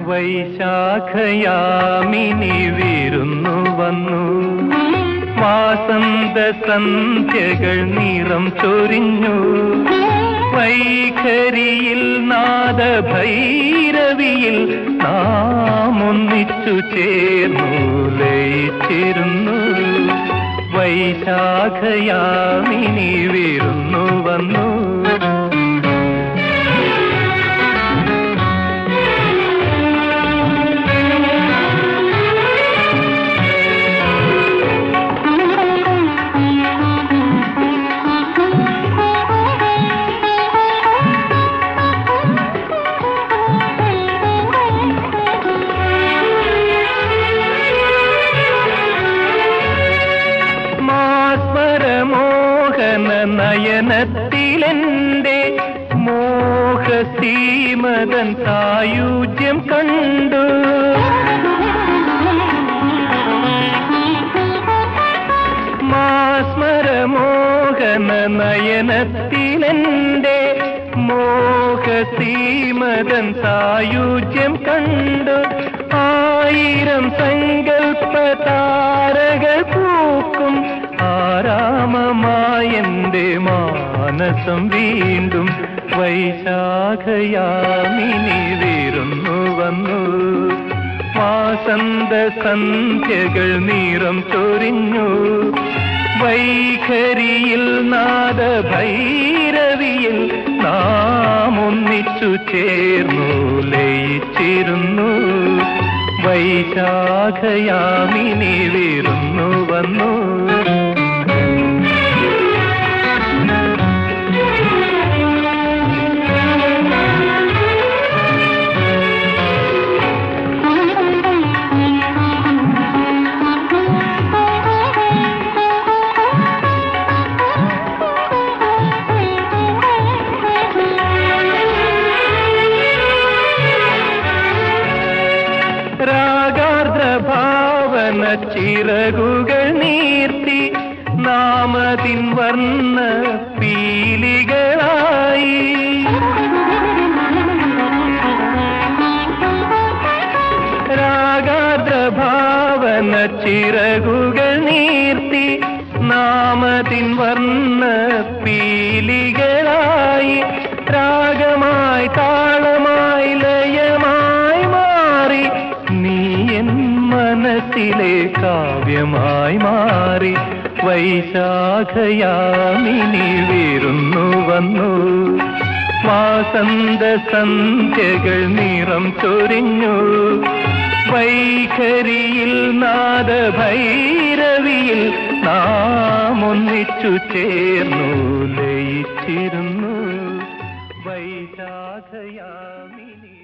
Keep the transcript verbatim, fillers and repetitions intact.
വൈശാഖയാമിനി വിരുന്നു വന്നു, വാസന്ത സന്ധ്യകൾ നിറം ചൊരിഞ്ഞു. വൈഖരിയിൽ നാദഭൈരവിയിൽ നാം ഒന്നിച്ചു ചേർന്നു ലയിച്ചിരുന്നു. വൈശാഖയാമിനി വിരുന്നു വന്നു. മോഹന നയനത്തിലെന്റെ മോഹസീമതൻ സായുജ്യം കണ്ടു. മാസ്മരമോഹന നയനത്തിലെന്റെ മോഹസീമതൻ സായുജ്യം കണ്ടു. ആയിരം സങ്കൽപ്പ താരകൾ പൂക്കും ആരാമമായെന്റെ മാനസം വീണ്ടും. വൈശാഖയാമിനി വിരുന്നു വന്നു, വാസന്ത സന്ധ്യകൾ നിറം ചൊരിഞ്ഞു. വൈഖരിയിൽ നാദഭൈരവിയിൽ നാം ഒന്നിച്ചു ചേർന്നു ലയിച്ചിരുന്നു. വൈശാഖയാമിനി വിരുന്നു വന്നു. രാഗാർദ്രഭാവന ചിറകുകൾ നീർത്തി നാമതിൻ വർണ്ണ പീലികളായി. രാഗാർദ്രഭാവന ചിറകുകൾ നീർത്തി നാമതിൻ വർണ്ണ പീലികളായി. രാഗമായി താളമായി ലയമായി മാറി നീ എൻ മനസ്സിലെ കാവ്യമായി മാറി. വൈശാഖയാമിനി വിരുന്നു വന്നു, വാസന്ത സന്ധ്യകൾ നിറം ചൊരിഞ്ഞു. വൈഖരിയിൽ നാദഭൈരവിയിൽ നാം ഒന്നിച്ചു ചേർന്നു ലയിച്ചിരുന്നു. വൈശാഖയാമിനി